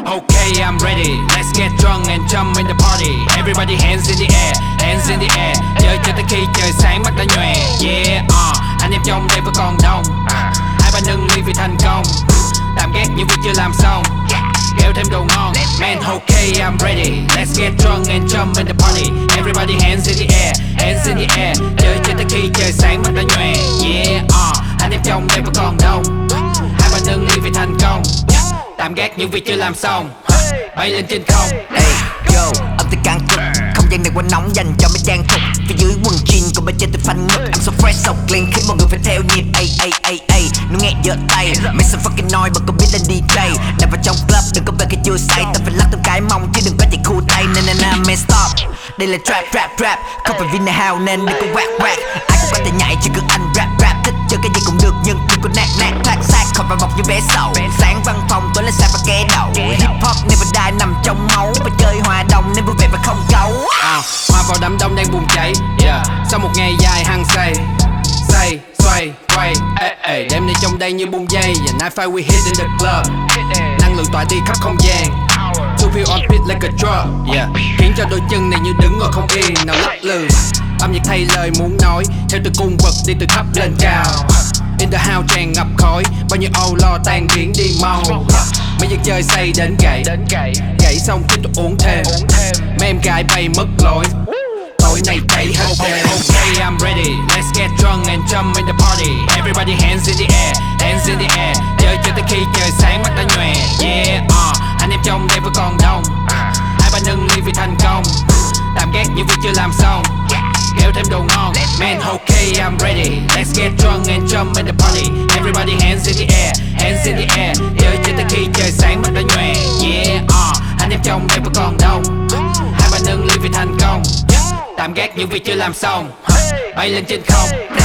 Okay, I'm ready. Let's get drunk and jump in the party. Everybody hands in the air, hands in the air. Chơi cho tới khi trời sáng mắt đã nhòe. Yeah, anh em trong đây vẫn còn đông. Hai ba nâng ly vì thành công. Tạm ghét những việc chưa làm xong. Kêu thêm đồ ngon. Man, okay, I'm ready. Let's get drunk and jump in the party. Everybody hands in the air, hands in the air. Chơi cho tới khi trời sáng mắt đã nhòe. Yeah, anh em trong đây vẫn còn đông. Hai ba nâng ly vì thành công. Tạm gác những việc chưa làm xong. Bay lên trên không. Hey, yo, âm thanh càng cực. Không gian này quá nóng dành cho mấy trang phục. Phía dưới quần jean còn bên trên tôi phanh ngực. I'm so fresh, so clean, khiến mọi người phải theo nhịp. Ay, ay, ay, ay, nó nghe giơ tay. Make some fucking noise mà có biết là DJ. Đặt vào trong club đừng có về khi chưa say. Ta phải lắc từng cái mông chứ đừng có chạy khu tay. Na man stop. Đây là trap, rap, rap. Không phải vì này hào nên đừng có whack, whack. Ai cũng có thể nhảy chỉ cần anh rap, rap. Thích chơi cái gì cũng được nhưng đừng có nạt, nạt, clack, sack. Không phải bọc như vé sầu. Sáng văn phòng tối lên sàn và ké đầu. Hip hop never die nằm trong máu. Và chơi hòa đồng nên vui vẻ và không gấu. Hòa vào đám đông đang bùng cháy. Sau một ngày dài hăng say. Say, xoay, quay. Đêm nay trong đây như bung dây. Và night fight we hit in the club. Năng lượng tỏa đi khắp không gian. To feel on beat like a drug. Khiến cho đôi chân này như đứng ngồi không yên. Nào lắc lư. Âm nhạc thay lời muốn nói. Theo từng cung bậc đi từ thấp lên cao. In the house tràn ngập khói. Bao nhiêu âu lo tan biến đi mau. Mấy dân chơi say đến gậy. Gậy xong tiếp tục uống thêm. Mấy em gái bay mất lối. Tối nay cháy hết đêm. Okay, I'm ready. Let's get drunk and jump in the party. Everybody hands in the air, hands in the air. Chơi cho tới khi trời sáng mắt đã nhòe. Yeah, anh em trong đây vẫn còn đông. Hai ba nâng ly vì thành công. Tạm ghét những việc chưa làm xong. Kêu thêm đồ ngon. Man, okay, I'm ready. Let's get drunk and jump in the party. Everybody hands in the air, hands in the air. Chơi cho tới khi trời sáng mắt đã nhòe. Yeah, anh em trong đây vẫn còn đông. Hai ba nâng ly vì thành công. Tạm gác những việc chưa làm xong. Bay lên trên không.